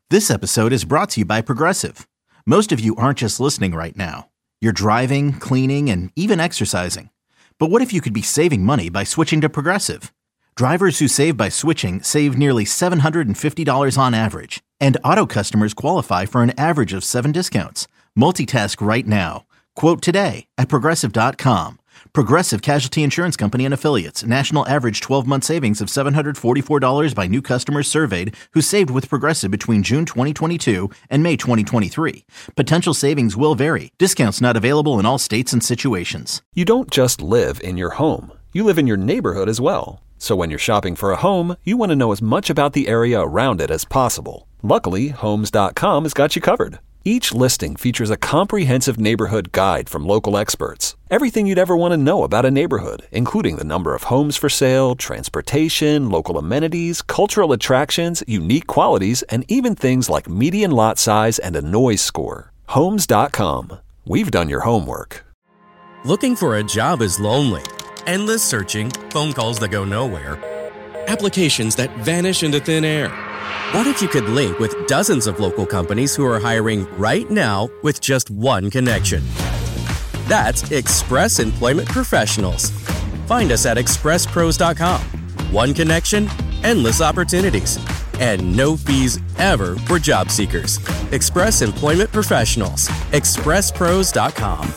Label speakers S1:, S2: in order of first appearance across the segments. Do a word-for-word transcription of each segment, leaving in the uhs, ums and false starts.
S1: This episode is brought to you by Progressive. Most of you aren't just listening right now. You're driving, cleaning, and even exercising. But what if you could be saving money by switching to Progressive? Drivers who save by switching save nearly seven hundred fifty dollars on average. And auto customers qualify for an average of seven discounts. Multitask right now. Quote today at Progressive dot com. Progressive Casualty Insurance Company and Affiliates. National average twelve-month savings of seven hundred forty-four dollars by new customers surveyed who saved with Progressive between June twenty twenty-two and May twenty twenty-three. Potential savings will vary. Discounts not available in all states and situations.
S2: You don't just live in your home. You live in your neighborhood as well. So when you're shopping for a home, you want to know as much about the area around it as possible. Luckily, Homes dot com has got you covered. Each listing features a comprehensive neighborhood guide from local experts. Everything you'd ever want to know about a neighborhood, including the number of homes for sale, transportation, local amenities, cultural attractions, unique qualities, and even things like median lot size and a noise score. Homes dot com. We've done your homework.
S3: Looking for a job is lonely. Endless searching, phone calls that go nowhere, applications that vanish into thin air. What if you could link with dozens of local companies who are hiring right now with just one connection? That's Express Employment Professionals. Find us at express pros dot com. One connection, endless opportunities, and no fees ever for job seekers. Express Employment Professionals. express pros dot com.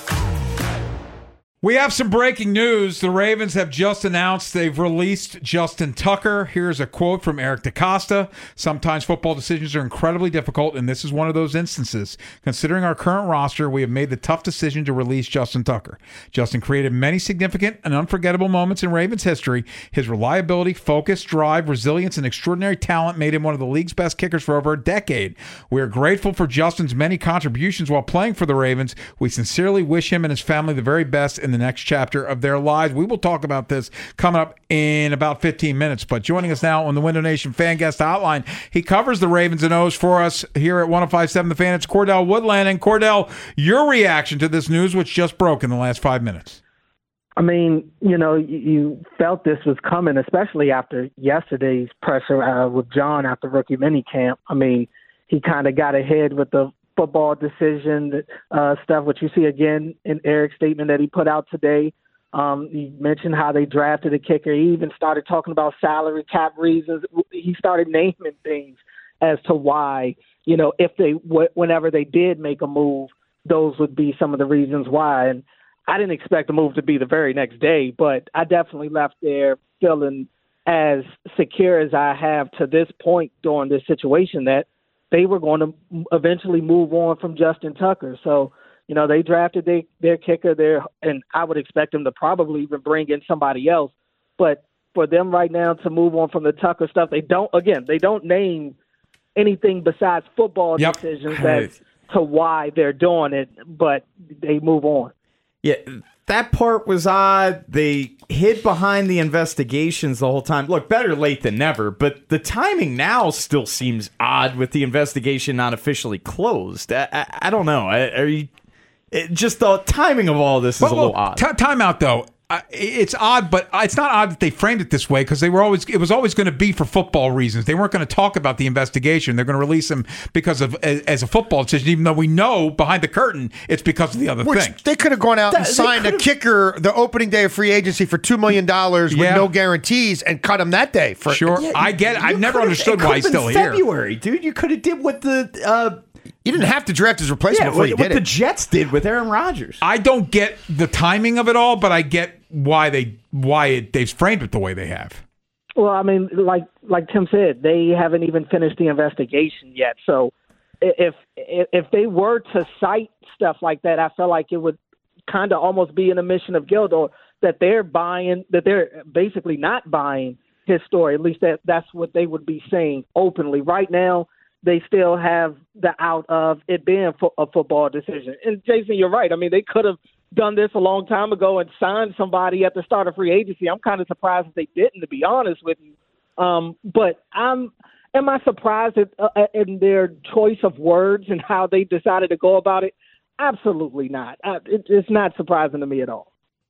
S4: We have some breaking news. The Ravens have just announced they've released Justin Tucker. Here's a quote from Eric DeCosta. Sometimes football decisions are incredibly difficult, and this is one of those instances. Considering our current roster, we have made the tough decision to release Justin Tucker. Justin created many significant and unforgettable moments in Ravens history. His reliability, focus, drive, resilience, and extraordinary talent made him one of the league's best kickers for over a decade. We are grateful for Justin's many contributions while playing for the Ravens. We sincerely wish him and his family the very best in the next chapter of their lives. We will talk about this coming up in about fifteen minutes. But joining us now on the Window Nation Fan Guest Hotline, he covers the Ravens and O's for us here at one oh five point seven The Fan. It's Cordell Woodland. And Cordell, your reaction to this news, which just broke in the last five minutes.
S5: I mean, you know, you felt this was coming, especially after yesterday's presser uh, with John after rookie minicamp. I mean, he kind of got ahead with the football decision uh, stuff, which you see again in Eric's statement that he put out today. Um, he mentioned how they drafted a kicker. He even started talking about salary cap reasons. He started naming things as to why, you know, if they, w- whenever they did make a move, those would be some of the reasons why. And I didn't expect the move to be the very next day, but I definitely left there feeling as secure as I have to this point during this situation that they were going to eventually move on from Justin Tucker. So, you know, they drafted their, their kicker there, and I would expect them to probably even bring in somebody else. But for them right now to move on from the Tucker stuff, they don't, again, they don't name anything besides football
S4: yep.
S5: decisions as to why they're doing it, but they move on.
S6: Yeah, that part was odd. They hid behind the investigations the whole time. Look, better late than never, but the timing now still seems odd with the investigation not officially closed. I, I, I don't know. I, are you, it, just the timing of all this is well, a little
S4: well,
S6: odd.
S4: T- time out, though. I, it's odd, but it's not odd that they framed it this way because they were always it was always going to be for football reasons. They weren't going to talk about the investigation. They're going to release him because of as, as a football decision, even though we know behind the curtain it's because of the other
S7: Which
S4: thing.
S7: They could have gone out and
S6: That-
S7: signed a kicker the opening day of free agency for two million dollars with
S4: Yeah.
S7: no guarantees and cut him that day. For
S4: Sure,
S6: Yeah,
S4: I get it.
S6: you
S4: I've never
S6: could've-
S4: understood
S6: it
S4: why he's
S6: could've
S4: still
S6: been
S4: here.
S6: February, dude. You could have did what the uh,
S7: You didn't have to draft his replacement
S6: yeah,
S7: before
S6: what,
S7: you
S6: what
S7: did
S6: the
S7: it.
S6: Jets did with Aaron Rodgers.
S4: I don't get the timing of it all, but I get why they why it, they've framed it the way they have.
S5: Well, I mean, like like Tim said, they haven't even finished the investigation yet. So if if, if they were to cite stuff like that, I feel like it would kind of almost be an admission of guilt, or that they're buying, that they're basically not buying his story. At least that that's what they would be saying openly. Right now, they still have the out of it being fo- a football decision. And Jason, you're right. I mean, they could have done this a long time ago and signed somebody at the start of free agency. I'm kind of surprised that they didn't, to be honest with you. Um, but I'm, am I surprised at, uh, in their choice of words and how they decided to go about it? Absolutely not. Uh, it, it's not surprising to me at all.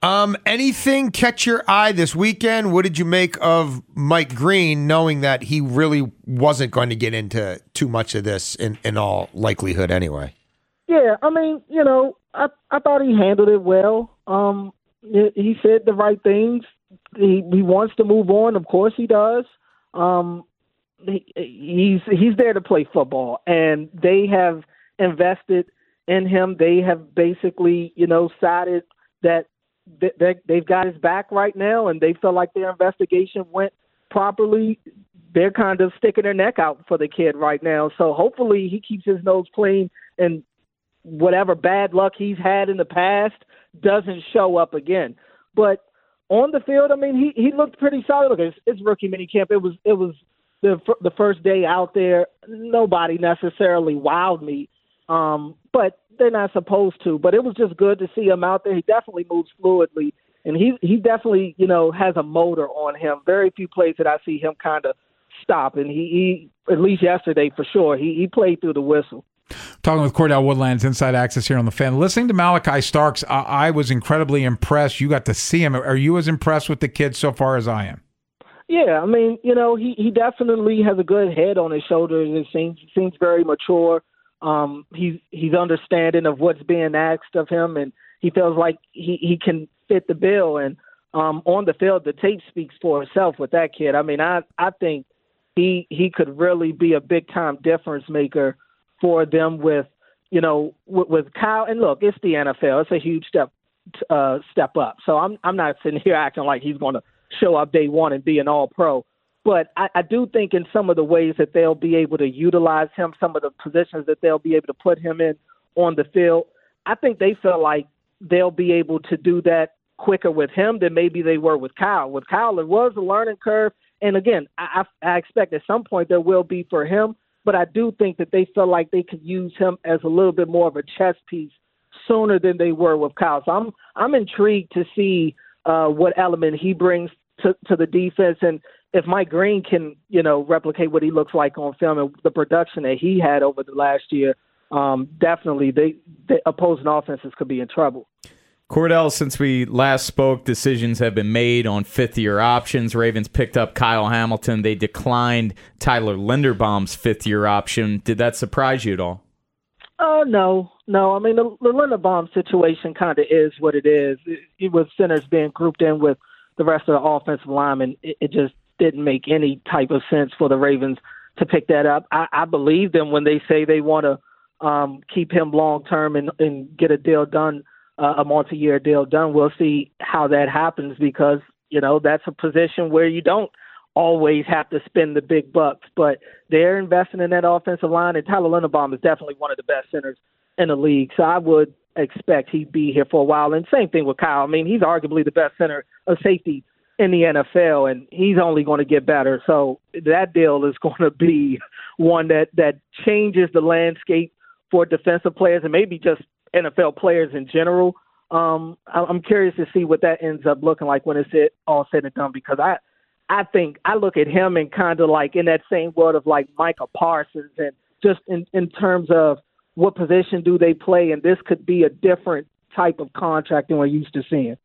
S7: Um, anything catch your eye this weekend? What did you make of Mike Green, knowing that he really wasn't going to get into too much of this in, in all likelihood anyway?
S5: Yeah, I mean, you know, I I thought he handled it well. Um, he, he said the right things. He he wants to move on. Of course, he does. Um, he, he's he's there to play football, and they have invested in him. They have basically, you know, sided that they, they've got his back right now, and they feel like their investigation went properly. They're kind of sticking their neck out for the kid right now. So hopefully he keeps his nose clean and whatever bad luck he's had in the past doesn't show up again. But on the field, I mean, he, he looked pretty solid. Look, it's, it's rookie minicamp. It was it was the the first day out there. Nobody necessarily wowed me, um, but they're not supposed to. But it was just good to see him out there. He definitely moves fluidly, and he he definitely, you know, has a motor on him. Very few plays that I see him kind of stop, and he, he at least yesterday for sure, he he played through the whistle.
S4: Talking with Cordell Woodlands, Inside Access here on The Fan. Listening to Malachi Starks, I, I was incredibly impressed. You got to see him. Are you as impressed with the kid so far as I am?
S5: Yeah, I mean, you know, he, he definitely has a good head on his shoulders. It seems seems very mature. Um, he's he's understanding of what's being asked of him, and he feels like he, he can fit the bill. And um, on the field, the tape speaks for itself with that kid. I mean, I I think he he could really be a big time difference maker for them with, you know, with, with Kyle. And look, it's the N F L. It's a huge step uh, step up. So I'm I'm not sitting here acting like he's going to show up day one and be an all-pro. But I, I do think in some of the ways that they'll be able to utilize him, some of the positions that they'll be able to put him in on the field, I think they feel like they'll be able to do that quicker with him than maybe they were with Kyle. With Kyle, it was a learning curve. And again, I, I expect at some point there will be for him. But I do think that they feel like they could use him as a little bit more of a chess piece sooner than they were with Kyle. So I'm I'm intrigued to see uh, what element he brings to, to the defense, and if Mike Green can, you know, replicate what he looks like on film and the production that he had over the last year, um, definitely they, the opposing offenses could be in trouble.
S6: Cordell, since we last spoke, decisions have been made on fifth-year options. Ravens picked up Kyle Hamilton. They declined Tyler Linderbaum's fifth-year option. Did that surprise you at all?
S5: Oh, uh, no. No, I mean, the, the Linderbaum situation kind of is what it is. It, it was centers being grouped in with the rest of the offensive linemen. It, it just didn't make any type of sense for the Ravens to pick that up. I, I believe them when they say they want to um, keep him long-term and, and get a deal done. Uh, a multi-year deal done. We'll see how that happens because, you know, that's a position where you don't always have to spend the big bucks, but they're investing in that offensive line, and Tyler Linderbaum is definitely one of the best centers in the league. So I would expect he'd be here for a while. And same thing with Kyle. I mean, he's arguably the best center of safety in the N F L, and he's only going to get better. So that deal is going to be one that, that changes the landscape for defensive players and maybe just N F L players in general. Um, I'm curious to see what that ends up looking like when it's all said and done, because I, I think I look at him and kind of like in that same world of like Micah Parsons, and just in, in terms of what position do they play, and this could be a different type of contract than we're used to seeing.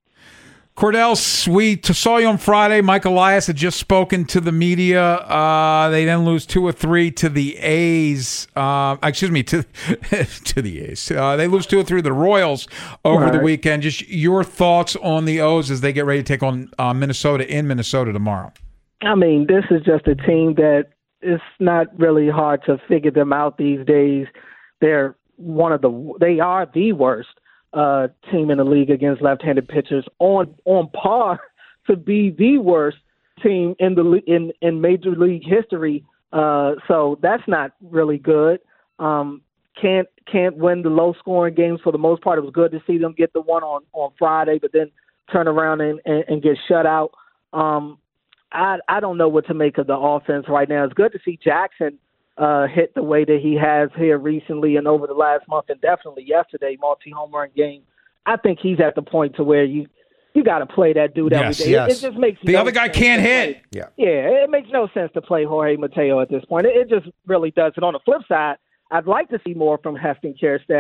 S4: Cordell, we saw you on Friday. Mike Elias had just spoken to the media. Uh, they then lose two or three to the A's. Uh, excuse me, to to the A's. Uh, they lose two or three to the Royals over right. the weekend. Just your thoughts on the O's as they get ready to take on uh, Minnesota in Minnesota tomorrow.
S5: I mean, this is just a team that it's not really hard to figure them out these days. They're one of the. They are the worst Uh, team in the league against left-handed pitchers, on on par to be the worst team in the in in Major League history. Uh, so that's not really good. Um, can't can't win the low-scoring games for the most part. It was good to see them get the one on, on Friday, but then turn around and, and, and get shut out. Um, I I don't know what to make of the offense right now. It's good to see Jackson Uh, hit the way that he has here recently and over the last month, and definitely yesterday, multi-home run game. I think he's at the point to where you you got to play that dude every
S4: yes,
S5: day.
S4: Yes.
S5: It, it just makes
S4: the
S5: no
S4: other guy
S5: sense
S4: can't
S5: to
S4: hit.
S5: Play.
S7: Yeah,
S5: yeah, it makes no sense to play Jorge Mateo at this point. It, it just really does. And on the flip side, I'd like to see more from Heston Kjerstad.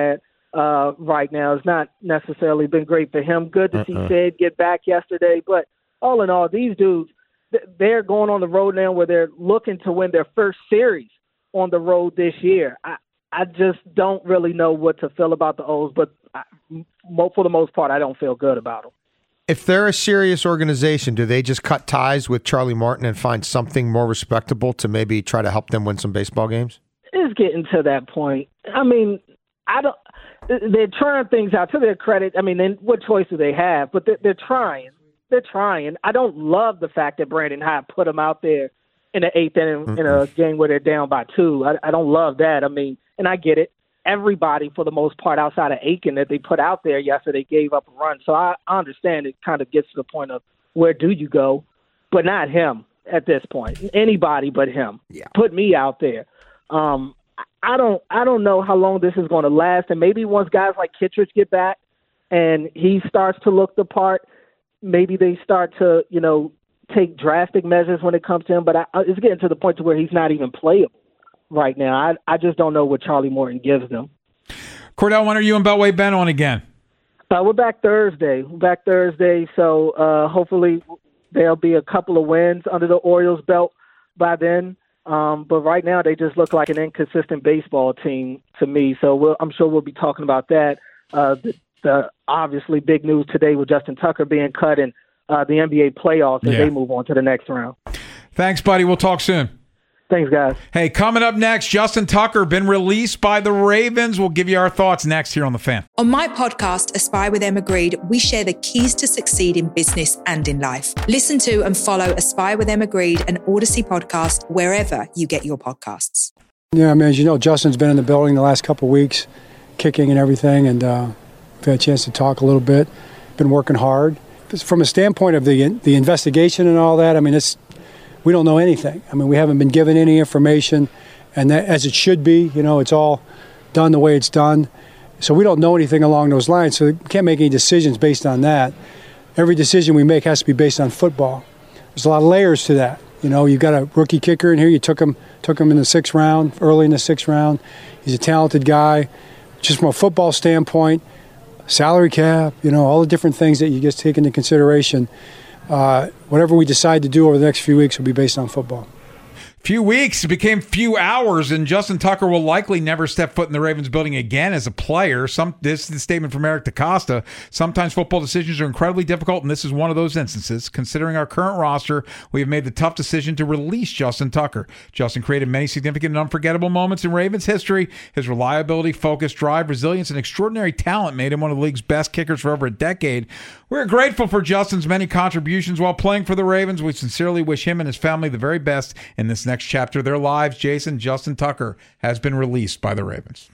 S5: uh, right now. It's not necessarily been great for him. Good to
S7: Uh-uh.
S5: see Sid get back yesterday. But all in all, these dudes, they're going on the road now where they're looking to win their first series on the road this year. I, I just don't really know what to feel about the O's, but I, for the most part, I don't feel good about them.
S7: If they're a serious organization, do they just cut ties with Charlie Martin and find something more respectable to maybe try to help them win some baseball games?
S5: It's getting to that point. I mean, I don't. They're trying things out to their credit. I mean, then what choice do they have? But they're, they're trying. They're trying. I don't love the fact that Brandon Hyde put them out there in the eighth inning mm-hmm. in a game where they're down by two. I, I don't love that. I mean, and I get it. Everybody, for the most part, outside of Aiken that they put out there yesterday gave up a run. So I understand it kind of gets to the point of where do you go, but not him at this point. Anybody but him.
S7: Yeah.
S5: Put me out there. Um, I don't I don't know how long this is going to last, and maybe once guys like Kittredge get back and he starts to look the part, maybe they start to, you know, take drastic measures when it comes to him, but I, it's getting to the point to where he's not even playable right now. I I just don't know what Charlie Morton gives them.
S4: Cordell, when are you and Beltway Ben on again?
S5: Uh, we're back Thursday. We're back Thursday, so uh, hopefully there'll be a couple of wins under the Orioles' belt by then. Um, but right now they just look like an inconsistent baseball team to me. So we'll, I'm sure we'll be talking about that. Uh, the, the obviously big news today with Justin Tucker being cut and uh, the N B A playoffs as
S4: yeah.
S5: they move on to the next round.
S4: Thanks, buddy. We'll talk soon.
S5: Thanks, guys.
S4: Hey, coming up next, Justin Tucker been released by the Ravens. We'll give you our thoughts next here on The Fan.
S8: On my podcast, Aspire with Emma Greed, we share the keys to succeed in business and in life. Listen to and follow Aspire with Emma Greed, an Odyssey podcast, wherever you get your podcasts.
S9: Yeah, I mean, as you know, Justin's been in the building the last couple of weeks, kicking and everything, and uh, we've had a chance to talk a little bit. Been working hard. From a standpoint of the the investigation and all that, I mean, it's we don't know anything. I mean, we haven't been given any information, and that, as it should be, you know, it's all done the way it's done. So we don't know anything along those lines, so we can't make any decisions based on that. Every decision we make has to be based on football. There's a lot of layers to that. You know, you've got a rookie kicker in here. You took him, took him in the sixth round, early in the sixth round. He's a talented guy. Just from a football standpoint, salary cap, you know, all the different things that you just take into consideration. Uh, whatever we decide to do over the next few weeks will be based on football.
S4: Few weeks, it became few hours, and Justin Tucker will likely never step foot in the Ravens building again as a player. Some This is the statement from Eric DeCosta. Sometimes football decisions are incredibly difficult, and this is one of those instances. Considering our current roster, we have made the tough decision to release Justin Tucker. Justin created many significant and unforgettable moments in Ravens history. His reliability, focus, drive, resilience, and extraordinary talent made him one of the league's best kickers for over a decade. We're grateful for Justin's many contributions while playing for the Ravens. We sincerely wish him and his family the very best in this next chapter of their lives. Jason, Justin Tucker has been released by the Ravens.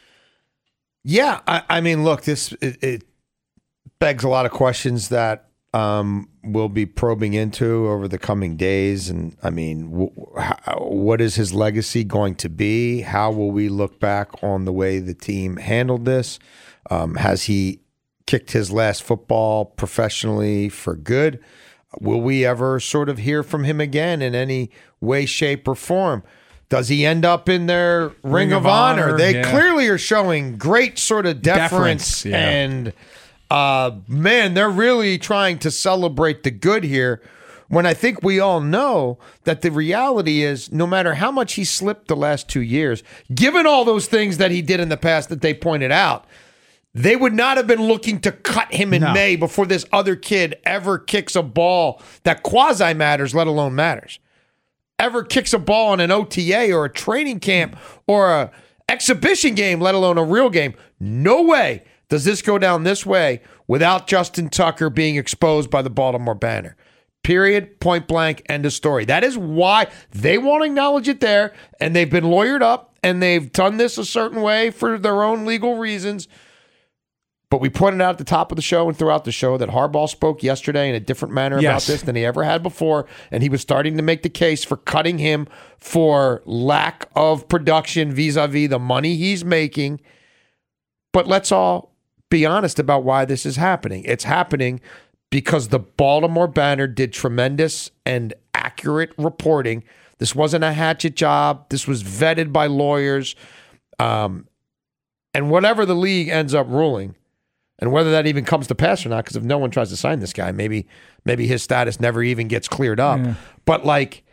S7: Yeah, I, I mean, look, this it, it begs a lot of questions that um, we'll be probing into over the coming days. And I mean, w- how, what is his legacy going to be? How will we look back on the way the team handled this? Um, has he kicked his last football professionally for good? Will we ever sort of hear from him again in any way, shape, or form? Does he end up in their Ring, Ring of, of Honor? Honor? They yeah. clearly are showing great sort of deference. deference yeah. And, uh, man, they're really trying to celebrate the good here when I think we all know that the reality is no matter how much he slipped the last two years, given all those things that he did in the past that they pointed out, they would not have been looking to cut him in no. May before this other kid ever kicks a ball that quasi matters, let alone matters. Ever kicks a ball in an O T A or a training camp or a exhibition game, let alone a real game. No way does this go down this way without Justin Tucker being exposed by the Baltimore Banner. Period, point blank, end of story. That is why they won't acknowledge it there, and they've been lawyered up, and they've done this a certain way for their own legal reasons. But we pointed out at the top of the show and throughout the show that Harbaugh spoke yesterday in a different manner yes. about this than he ever had before, and he was starting to make the case for cutting him for lack of production vis-a-vis the money he's making. But let's all be honest about why this is happening. It's happening because the Baltimore Banner did tremendous and accurate reporting. This wasn't a hatchet job. This was vetted by lawyers. Um And whatever the league ends up ruling, and whether that even comes to pass or not, because if no one tries to sign this guy, maybe maybe his status never even gets cleared up. Yeah. But like,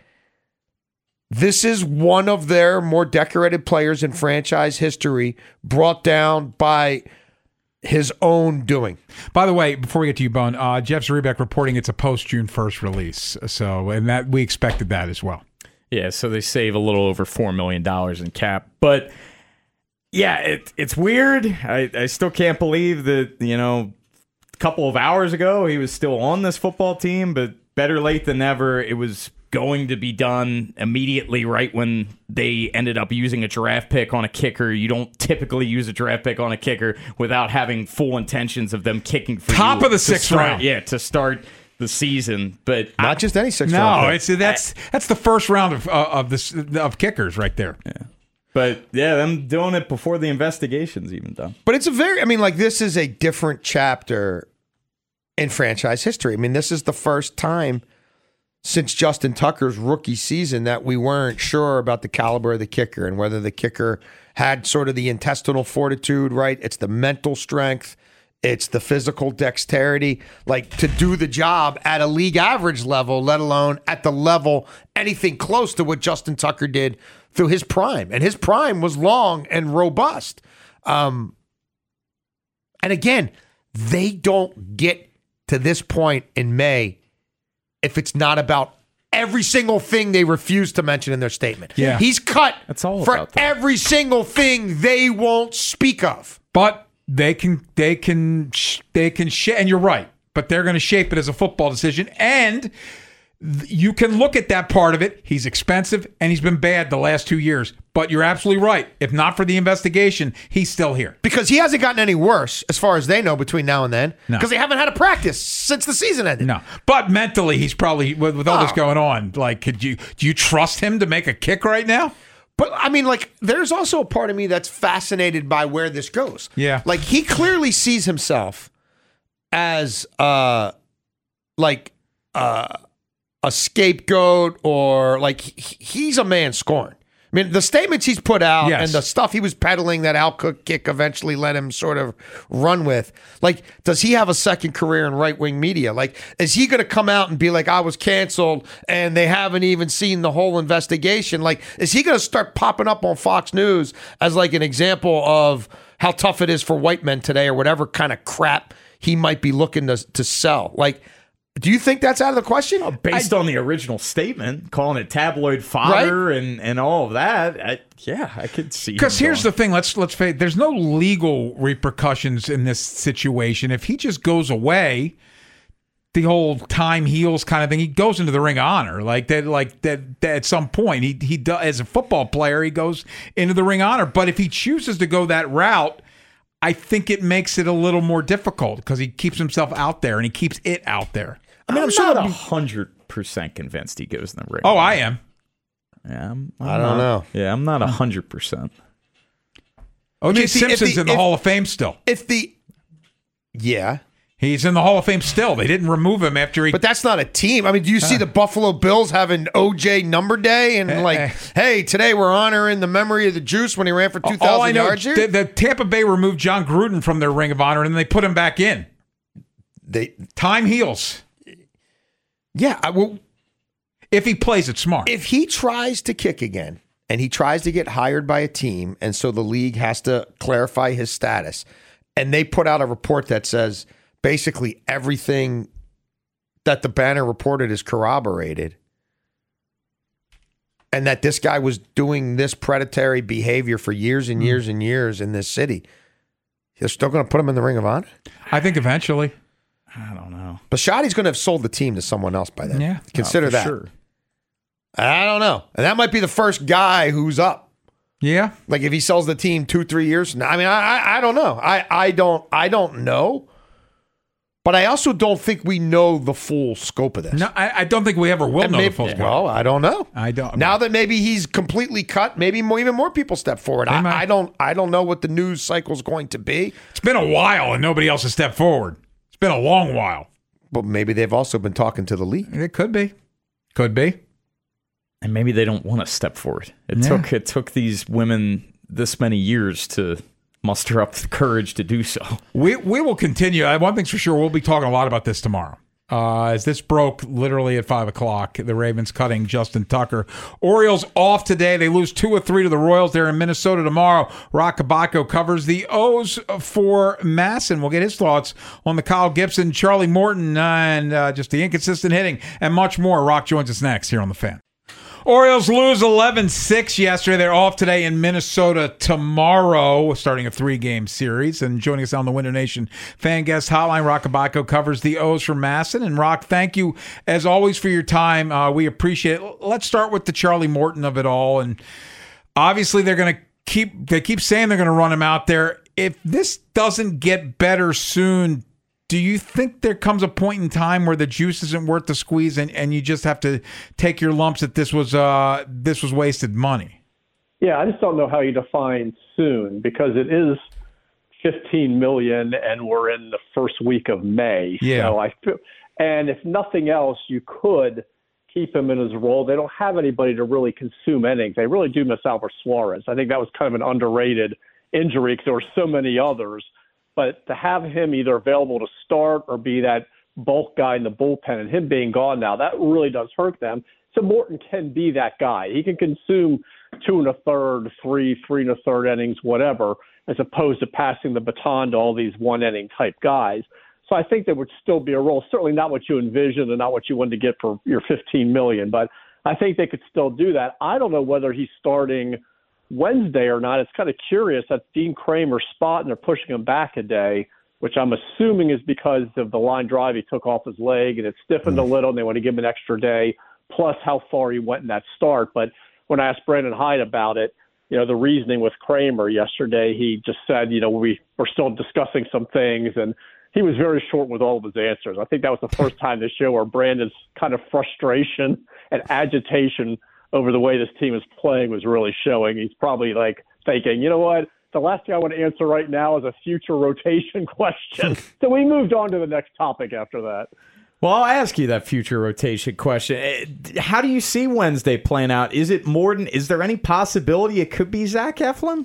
S7: this is one of their more decorated players in franchise history, brought down by his own doing.
S4: By the way, before we get to you, Bone, uh, Jeff Zrebiec reporting it's a post-June first release. So, and that we expected that as well.
S6: Yeah, so they save a little over four million dollars in cap. But, yeah, it, it's weird. I, I still can't believe that, you know, a couple of hours ago he was still on this football team, but better late than never. It was going to be done immediately right when they ended up using a draft pick on a kicker. You don't typically use a draft pick on a kicker without having full intentions of them kicking for
S4: top
S6: you
S4: of the sixth
S6: start,
S4: round.
S6: Yeah, to start the season, but
S7: not I, just any sixth
S4: no,
S7: round.
S4: No, it's that's that's the first round of uh, of this of kickers right there.
S6: Yeah. But yeah, them doing it before the investigation's even done.
S7: But it's a very, I mean, like this is a different chapter in franchise history. I mean, this is the first time since Justin Tucker's rookie season that we weren't sure about the caliber of the kicker and whether the kicker had sort of the intestinal fortitude, right? It's the mental strength. It's the physical dexterity, like to do the job at a league average level, let alone at the level anything close to what Justin Tucker did through his prime. And his prime was long and robust. Um, and again, they don't get to this point in May if it's not about every single thing they refuse to mention in their statement.
S4: Yeah.
S7: He's cut
S6: That's all
S7: for
S6: about that.
S7: every single thing they won't speak of.
S4: But they can, they can, they can, sh- and you're right. But they're going to shape it as a football decision, and th- you can look at that part of it. He's expensive, and he's been bad the last two years. But you're absolutely right. If not for the investigation, he's still here
S7: Because he hasn't gotten any worse, as far as they know, between now and then.
S4: No.
S7: Because they haven't had a practice since the season ended.
S4: No, but mentally, he's probably with, with all
S7: Oh.
S4: this going on. Like, could you do you trust him to make a kick right now?
S7: But, I mean, like, there's also a part of me that's fascinated by where this goes.
S4: Yeah.
S7: Like, he clearly sees himself as, uh, like, uh, a scapegoat or, like, he, he's a man scorned. I mean, the statements he's put out
S4: Yes.
S7: and the stuff he was peddling that Al Cook kick eventually let him sort of run with. Like, does he have a second career in right-wing media? Like, is he going to come out and be like, I was canceled and they haven't even seen the whole investigation? Like, is he going to start popping up on Fox News as like an example of how tough it is for white men today or whatever kind of crap he might be looking to, to sell? Like, do you think that's out of the question?
S6: Oh, based I, on the original statement, calling it tabloid fodder
S7: right?
S6: and, and all of that, I, yeah, I could see.
S4: Because here's the thing: let's let's face it, there's no legal repercussions in this situation. If he just goes away, the whole time heals kind of thing, he goes into the Ring of Honor. Like that, like that, that at some point, he he does, as a football player, he goes into the Ring of Honor. But if he chooses to go that route, I think it makes it a little more difficult because he keeps himself out there and he keeps it out there.
S6: I mean, I'm, I'm sure not a hundred percent convinced he goes in the ring.
S4: Oh, I am.
S6: Yeah, I'm, I'm
S7: I don't
S6: not,
S7: know.
S6: Yeah, I'm not a hundred percent.
S4: O J Simpson's
S7: the,
S4: in the
S7: if,
S4: Hall of Fame still.
S7: If the yeah,
S4: he's in the Hall of Fame still. They didn't remove him after he.
S7: But that's not a team. I mean, do you see uh, the Buffalo Bills having O J number day and uh, like, uh, hey, today we're honoring the memory of the Juice when he ran for two thousand yards here?
S4: The, the Tampa Bay removed John Gruden from their Ring of Honor and then they put him back in.
S7: They
S4: time heals.
S7: Yeah, I, well,
S4: if he plays it smart.
S7: If he tries to kick again and he tries to get hired by a team, and so the league has to clarify his status, and they put out a report that says basically everything that the Banner reported is corroborated, and that this guy was doing this predatory behavior for years and years mm. and years in this city, they're still going to put him in the Ring of Honor?
S4: I think eventually.
S6: I don't know.
S7: Bisciotti's going to have sold the team to someone else by then.
S4: Yeah.
S7: Consider
S6: oh,
S7: that.
S6: Sure.
S7: I don't know. And that might be the first guy who's up.
S4: Yeah.
S7: Like if he sells the team two, three years from now. I mean, I, I, I don't know. I, I don't, I don't know. But I also don't think we know the full scope of this.
S4: No, I, I don't think we ever will and know
S7: maybe,
S4: the full scope.
S7: Well, I don't know.
S4: I don't.
S7: Now that maybe he's completely cut, maybe more, even more people step forward. I, I don't. I don't know what the news cycle is going to be.
S4: It's been a while, and nobody else has stepped forward. It's been a long while.
S7: But maybe they've also been talking to the league.
S4: It could be. Could be.
S6: And maybe they don't want to step forward. It
S4: yeah.
S6: took it took these women this many years to muster up the courage to do so.
S4: We we will continue. One thing's for sure, we'll be talking a lot about this tomorrow. Uh, as this broke literally at five o'clock, the Ravens cutting Justin Tucker. Orioles off today. They lose two or three to the Royals. They're in Minnesota tomorrow. Rock Kabako covers the O's for Masson. We'll get his thoughts on the Kyle Gibson, Charlie Morton, and uh, just the inconsistent hitting and much more. Rock joins us next here on The Fan. Orioles lose eleven six yesterday. They're off today in Minnesota tomorrow, starting a three-game series. And joining us on the Window Nation Fan Guest Hotline, Rock Kabako covers the O's for Masson. And Rock, thank you as always for your time. Uh, we appreciate it. Let's start with the Charlie Morton of it all. And obviously they're going to keep, they keep saying they're going to run him out there. If this doesn't get better soon, do you think there comes a point in time where the juice isn't worth the squeeze and, and you just have to take your lumps that this was uh, this was wasted money?
S10: Yeah, I just don't know how you define soon, because it is fifteen million dollars and we're in the first week of May.
S4: Yeah.
S10: So I feel, and if nothing else, you could keep him in his role. They don't have anybody to really consume innings. They really do miss Albert Suarez. I think that was kind of an underrated injury because there were so many others. But to have him either available to start or be that bulk guy in the bullpen, and him being gone now, that really does hurt them. So Morton can be that guy. He can consume two and a third, three, three and a third innings, whatever, as opposed to passing the baton to all these one-inning type guys. So I think there would still be a role. Certainly not what you envisioned and not what you wanted to get for your fifteen million dollars, but I think they could still do that. I don't know whether he's starting Wednesday or not. It's kind of curious. That's Dean Kramer's spot, and they're pushing him back a day, which I'm assuming is because of the line drive he took off his leg, and it stiffened mm. a little, and they want to give him an extra day, plus how far he went in that start. But when I asked Brandon Hyde about it, you know, the reasoning with Kramer yesterday, he just said, you know, we, we're still discussing some things, and he was very short with all of his answers. I think that was the first time this show where Brandon's kind of frustration and agitation over the way this team is playing was really showing. He's probably like thinking, you know what, the last thing I want to answer right now is a future rotation question. So we moved on to the next topic after that.
S6: Well, I'll ask you that future rotation question. How do you see Wednesday playing out? Is it Morton? Is there any possibility it could be Zach Eflin?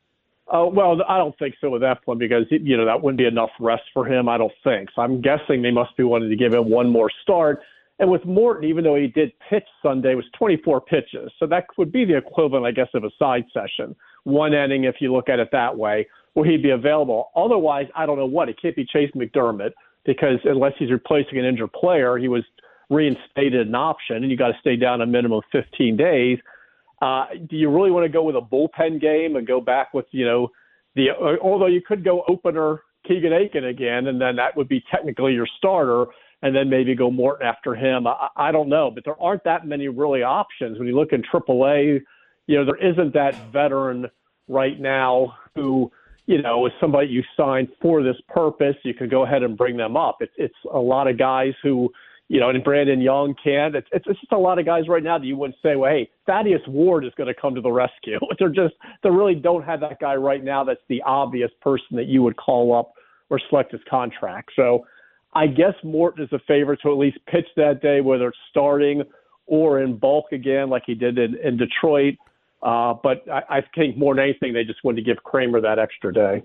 S10: Uh, well, I don't think so with Eflin, because, you know, that wouldn't be enough rest for him, I don't think. So I'm guessing they must be wanting to give him one more start. And with Morton, even though he did pitch Sunday, it was twenty-four pitches. So that would be the equivalent, I guess, of a side session. One inning, if you look at it that way, where he'd be available. Otherwise, I don't know what. It can't be Chase McDermott, because unless he's replacing an injured player, he was reinstated an option, and you got to stay down a minimum of fifteen days. Uh, do you really want to go with a bullpen game and go back with, you know, the although you could go opener Keegan Aiken again, and then that would be technically your starter, and then maybe go Morton after him. I, I don't know, but there aren't that many really options. When you look in triple A, you know, there isn't that veteran right now who, you know, is somebody you signed for this purpose. You could go ahead and bring them up. It's it's a lot of guys who, you know, and Brandon Young can. It's, it's it's just a lot of guys right now that you wouldn't say, well, hey, Thaddeus Ward is going to come to the rescue. They're just, they really don't have that guy right now that's the obvious person that you would call up or select his contract. So I guess Morton is a favorite to at least pitch that day, whether it's starting or in bulk again, like he did in, in Detroit. Uh, but I, I think more than anything, they just wanted to give Kramer that extra day.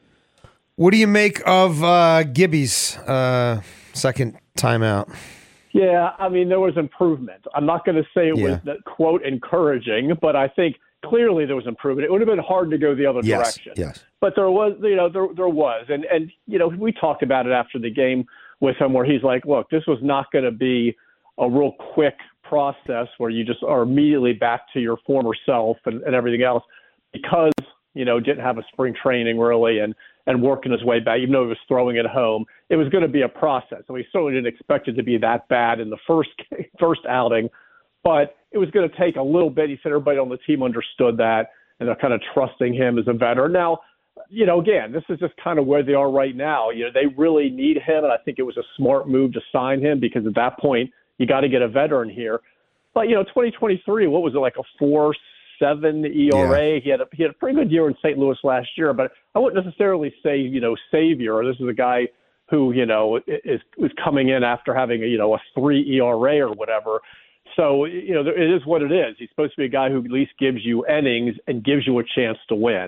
S7: What do you make of uh, Gibby's uh, second timeout?
S10: Yeah, I mean, there was improvement. I'm not going to say it
S7: Yeah.
S10: was, quote, encouraging, but I think clearly there was improvement. It would have been hard to go the other
S7: Yes,
S10: direction.
S7: yes.
S10: But there was, you know, there there was. And, and, you know, we talked about it after the game with him where he's like, look, this was not going to be a real quick process where you just are immediately back to your former self and, and everything else, because, you know, didn't have a spring training really and, and working his way back, even though he was throwing it home. It was going to be a process. And we certainly didn't expect it to be that bad in the first first outing, but it was going to take a little bit. He said everybody on the team understood that, and they're kind of trusting him as a veteran. Now, you know, again, this is just kind of where they are right now. You know, they really need him, and I think it was a smart move to sign him, because at that point, you got to get a veteran here. But, you know, twenty twenty-three, what was it, like a four seven E R A? Yeah. He had a, he had a pretty good year in Saint Louis last year, but I wouldn't necessarily say, you know, savior. This is a guy who, you know, is is coming in after having a, you know, a three E R A or whatever. So, you know, it is what it is. He's supposed to be a guy who at least gives you innings and gives you a chance to win.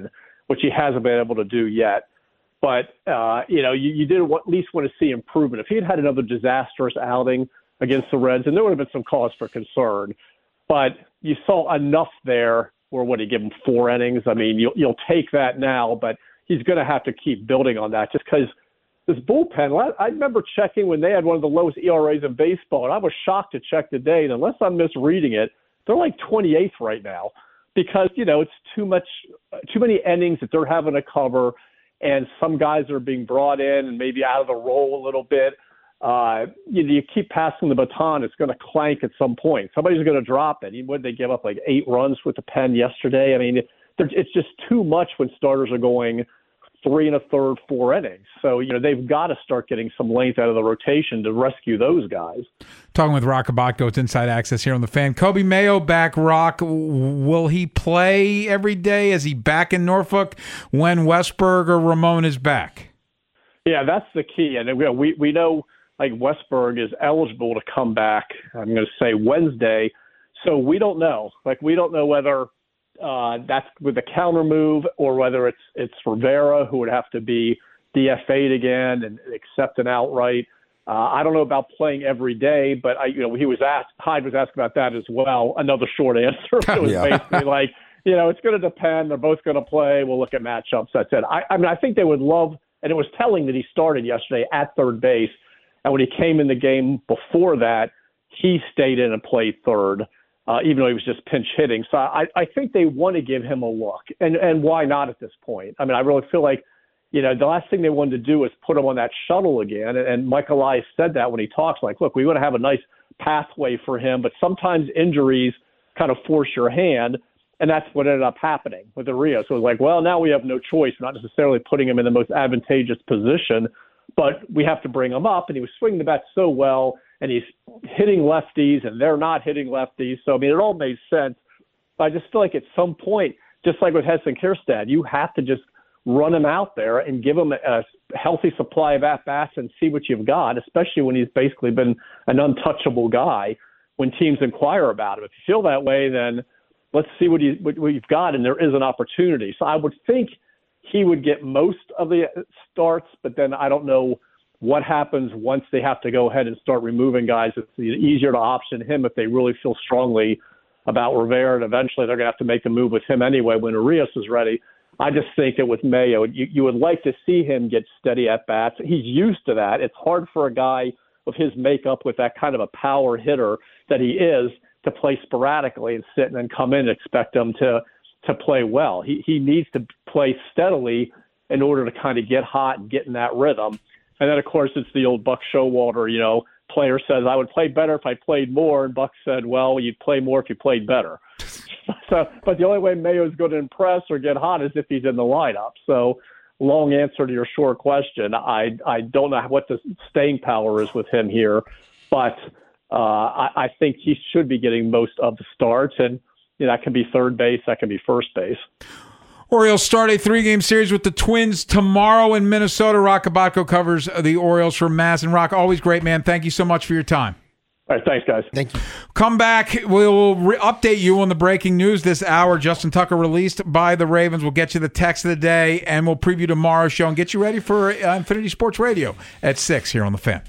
S10: which he hasn't been able to do yet. But, uh, you know, you, you did at least want to see improvement. If he had had another disastrous outing against the Reds, then there would have been some cause for concern. But you saw enough there where, what, he give him four innings? I mean, you'll, you'll take that now, but he's going to have to keep building on that just because this bullpen, I remember checking when they had one of the lowest E R As in baseball, and I was shocked to check today, and unless I'm misreading it, they're like twenty-eighth right now because, you know, it's too much, too many innings that they're having to cover, and some guys are being brought in and maybe out of the role a little bit. Uh, you, you keep passing the baton, it's going to clank at some point. Somebody's going to drop it. What did they give up, like eight runs with the pen yesterday? I mean, it's just too much when starters are going three and a third, four innings. So, you know, they've got to start getting some length out of the rotation to rescue those guys. Talking with Rock Kubatko, it's Inside Access here on The Fan. Coby Mayo back, Rock. Will he play every day? Is he back in Norfolk when Westburg or Ramon is back? Yeah, that's the key. And we we know, like, Westburg is eligible to come back, I'm going to say Wednesday. So we don't know. Like, we don't know whether Uh, that's with a counter move, or whether it's it's Rivera who would have to be D F A'd again and accept an outright. Uh, I don't know about playing every day, but I, you know, he was asked. Hyde was asked about that as well. Another short answer. It was yeah. basically like, you know, it's going to depend. They're both going to play. We'll look at matchups. That's it. I, I mean, I think they would love, and it was telling that he started yesterday at third base, and when he came in the game before that, he stayed in and played third. Uh, even though he was just pinch hitting. So I, I think they want to give him a look. And and why not at this point? I mean, I really feel like, you know, the last thing they wanted to do is put him on that shuttle again. And, and Michael Elias said that when he talks, like, look, we want to have a nice pathway for him, but sometimes injuries kind of force your hand. And that's what ended up happening with Urias. So it was like, well, now we have no choice, not necessarily putting him in the most advantageous position, but we have to bring him up. And he was swinging the bat so well, and he's hitting lefties, and they're not hitting lefties. So, I mean, it all made sense. But I just feel like at some point, just like with Heston Kjerstad, you have to just run him out there and give him a healthy supply of at-bats and see what you've got, especially when he's basically been an untouchable guy when teams inquire about him. If you feel that way, then let's see what, he, what, what you've got, and there is an opportunity. So I would think he would get most of the starts, but then I don't know what happens once they have to go ahead and start removing guys. It's easier to option him if they really feel strongly about Rivera, and eventually they're going to have to make the move with him anyway when Urias is ready. I just think that with Mayo, you, you would like to see him get steady at-bats. He's used to that. It's hard for a guy of his makeup with that kind of a power hitter that he is to play sporadically and sit and then come in and expect him to, to play well. He, he needs to play steadily in order to kind of get hot and get in that rhythm. And then, of course, it's the old Buck Showalter, you know, player says, I would play better if I played more. And Buck said, well, you'd play more if you played better. so, but the only way Mayo's going to impress or get hot is if he's in the lineup. So long answer to your short question. I, I don't know what the staying power is with him here, but uh, I, I think he should be getting most of the starts. And you know, that can be third base, that can be first base. Orioles start a three-game series with the Twins tomorrow in Minnesota. Rock Kubatko covers the Orioles for Mass. And Rock, always great, man. Thank you so much for your time. All right, thanks, guys. Thank you. Come back. We'll re- update you on the breaking news this hour. Justin Tucker released by the Ravens. We'll get you the text of the day, and we'll preview tomorrow's show and get you ready for uh, Infinity Sports Radio at six here on The Fan.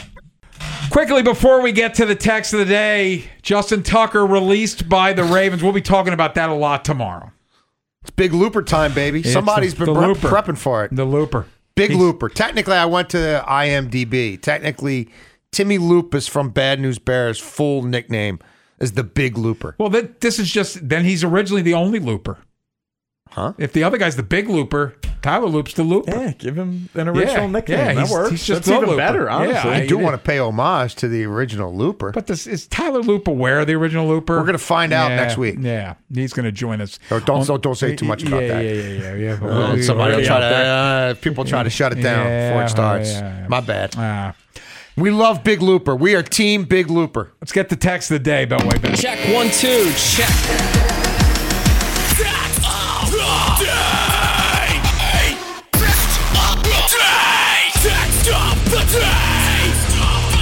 S10: Quickly, before we get to the text of the day, Justin Tucker released by the Ravens. We'll be talking about that a lot tomorrow.
S7: It's big looper time, baby.
S4: It's
S7: Somebody's
S4: the,
S7: been
S4: the
S7: pre- prepping for it.
S4: The looper.
S7: Big
S4: He's,
S7: looper. Technically, I went to I M D B. Technically, Timmy Lupus from Bad News Bears' full nickname is the Big Looper.
S4: Well, th- this is just, then he's originally the only looper.
S7: Huh?
S4: If the other guy's the Big Looper, Tyler Loop's the looper.
S6: Yeah, give him an original
S4: yeah,
S6: nickname.
S4: Yeah,
S6: that
S4: he's,
S6: works.
S4: He's just
S6: That's even
S4: looper.
S6: better, honestly.
S4: Yeah,
S7: I do want to pay homage to the original Looper.
S4: But this, is Tyler Loop aware of the original Looper?
S7: We're going to find out
S4: yeah,
S7: next week.
S4: Yeah, he's going to join us.
S7: Or don't, don't don't say too much about
S4: yeah,
S7: that.
S4: Yeah, yeah, yeah. yeah.
S7: Uh, somebody will try to, uh, people try to shut it down
S4: yeah,
S7: before it starts.
S4: Yeah, yeah.
S7: My bad.
S4: Uh,
S7: we love Big Looper. We are Team Big Looper.
S4: Let's get the text of the day, Beltway Ben.
S3: Check one, two, check.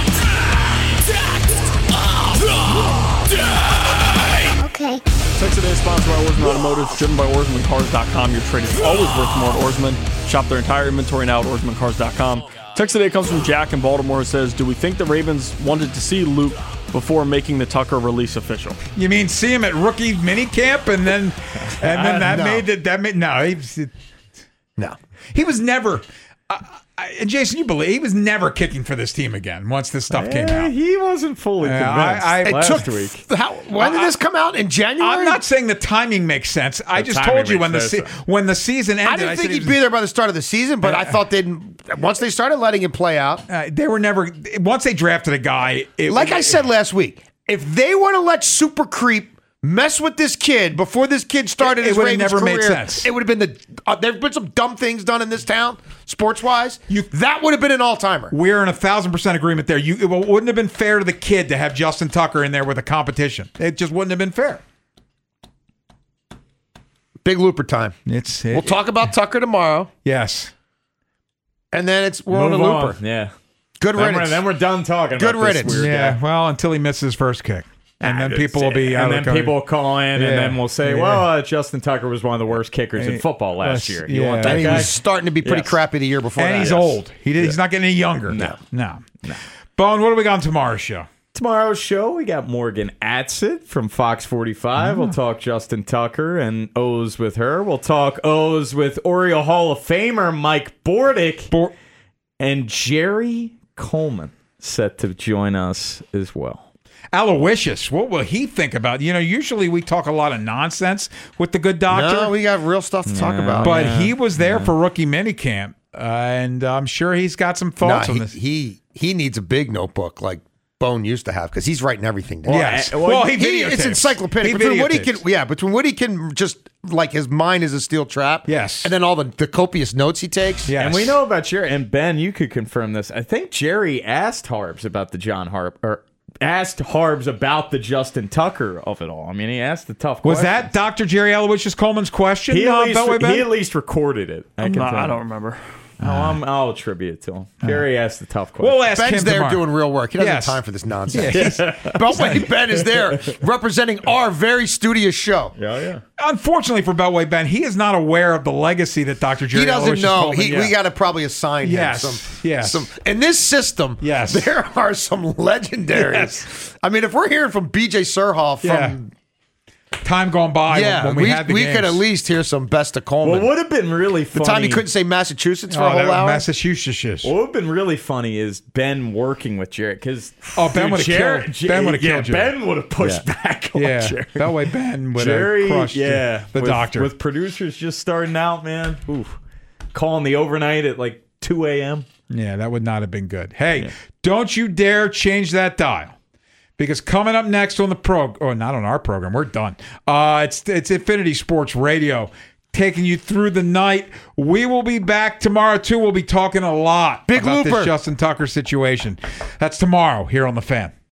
S11: Okay.
S4: Text of the
S11: is sponsored by Oarsman Automotive, driven by Oarsman Cars dot com. Your trade is always worth more at Oarsman. Shop their entire inventory now at Oarsman Cars dot com. Text today comes from Jack in Baltimore, who says, do we think the Ravens wanted to see Luke before making the Tucker release official?
S4: You mean see him at rookie minicamp and then and then that
S7: No.
S4: made it that made no he was,
S7: No.
S4: he was never uh, I, and Jason, you believe he was never kicking for this team again once this stuff came
S6: Eh,
S4: out.
S6: He wasn't fully
S4: Yeah,
S6: convinced
S4: I- I- It
S6: last
S7: took-
S6: week.
S7: How, when did this come out? In January?
S4: I'm not saying the timing makes sense. I
S6: The
S4: just
S6: timing
S4: told you when the
S6: makes
S4: se-
S6: sense.
S4: when the season ended.
S7: I didn't
S4: said
S7: think
S4: he
S7: he'd
S4: was-
S7: be there by the start of the season, but I thought they'd once they started letting him play out.
S4: Uh, they were never once they drafted a guy. It,
S7: Like I said last week, if they want to let Super Creep mess with this kid before this kid started
S4: It- it
S7: his
S4: would've
S7: Ravens
S4: never
S7: career,
S4: made sense.
S7: it would have been the. Uh, there've been some dumb things done in this town, sports wise. You that would have been an all timer.
S4: We're in a thousand percent agreement there. You it wouldn't have been fair to the kid to have Justin Tucker in there with a competition. It just wouldn't have been fair.
S7: Big Looper time.
S4: It's
S7: We'll talk about Tucker tomorrow,
S4: yes.
S7: and then it's we're on a
S6: Move
S7: Looper.
S6: on. Yeah.
S7: Good
S6: Then we're,
S7: riddance.
S6: then we're done talking
S7: Good
S6: about
S7: riddance.
S6: this weird
S4: Yeah.
S6: guy.
S4: Well, until he misses his first kick, and then
S6: Ah,
S4: people will be out
S6: and
S4: of
S6: then
S4: the
S6: people will call in,
S4: Yeah.
S6: and then we'll say,
S4: Yeah.
S6: "Well, uh, Justin Tucker was one of the worst kickers in
S4: Hey,
S6: football last
S4: let's-
S6: year." You
S4: yeah.
S6: want that
S7: And he
S6: guy?
S7: was starting to be pretty
S6: Yes.
S7: crappy the year before
S4: and
S7: that.
S4: he's
S7: Yes.
S4: old. He did, he's not getting any younger.
S6: No.
S4: no, no. Bone, what do we got on tomorrow's show?
S6: Tomorrow's show, we got Morgan Atsit from Fox forty-five. We'll talk Justin Tucker and O's with her. We'll talk O's with Oriole Hall of Famer Mike Bordick
S4: Bor-
S6: and Jerry Coleman set to join us as well.
S4: Aloysius, what will he think about? You know, usually we talk a lot of nonsense with the good doctor,
S7: No, we got real stuff to talk about.
S4: but he was there for rookie minicamp, uh, and I'm sure he's got some
S7: Nah,
S4: thoughts on
S7: he,
S4: this.
S7: he he needs a big notebook like Bone used to have because he's writing everything down.
S4: Yes.
S6: uh,
S4: Well,
S6: well,
S4: he,
S7: He-
S4: videotapes.
S7: it's encyclopedic.
S4: He
S7: between what he can,
S4: videotapes.
S7: yeah, between what he can just like his mind is a steel trap.
S4: Yes.
S7: and then all the, the copious notes he takes.
S4: Yes.
S6: And we know about Jerry, and Ben, you could confirm this. I think Jerry asked Harbs about the John Harp, or asked Harbs about the Justin Tucker of it all. I mean, he asked the tough
S4: Was
S6: questions.
S4: that Doctor Jerry Aloysius Coleman's question?
S6: He at,
S4: uh,
S6: least,
S4: Beltway Ben?
S6: he at least recorded it. I, can
S11: No,
S6: tell
S11: I
S6: you.
S11: don't remember.
S6: Oh, I'm, I'll attribute it to him. Jerry asked the tough questions.
S4: We'll ask
S7: Ben's
S4: him
S7: there
S4: tomorrow.
S7: doing real work. He doesn't
S4: Yes.
S7: have time for this nonsense. Beltway Ben is there representing our very studious show.
S6: yeah, yeah.
S4: Unfortunately for Beltway Ben, he is not aware of the legacy that Doctor Jerry
S7: He doesn't
S4: Aloysius
S7: know.
S4: Coleman-
S7: He,
S4: yeah.
S7: We got to probably assign
S4: Yes,
S7: him some.
S4: yes.
S7: Some, in this system,
S4: Yes.
S7: there are some legendaries.
S4: Yes.
S7: I mean, if we're hearing from B J Surhoff from.
S4: Yeah. Time gone by
S7: Yeah,
S4: when we,
S7: we,
S4: had the
S7: we
S4: games.
S7: could at least hear some best of
S6: Well,
S7: Coleman.
S6: what would have been really
S7: the
S6: funny.
S7: time he couldn't say Massachusetts for
S4: Oh,
S7: a whole
S4: that-
S7: hour.
S4: Massachusetts.
S6: What would have been really funny is Ben working with Jerry because
S4: Oh, Ben would've killed- Ben would've
S6: yeah,
S4: killed Jerry.
S6: Ben would have pushed
S4: Yeah.
S6: back on
S4: Yeah,
S6: Jerry.
S4: Beltway Ben would
S6: Jerry,
S4: have crushed
S6: yeah,
S4: the
S6: with,
S4: doctor.
S6: with producers just starting out, man. Oof. Calling the overnight at like two a.m.
S4: Yeah, that would not have been good. Hey, don't you dare change that dial. Because coming up next on the pro, or not on our program, we're done. Uh, it's it's Infinity Sports Radio, taking you through the night. We will be back tomorrow too. We'll be talking a lot
S7: Big
S4: about
S7: Looper.
S4: this Justin Tucker situation. That's tomorrow here on the Fan.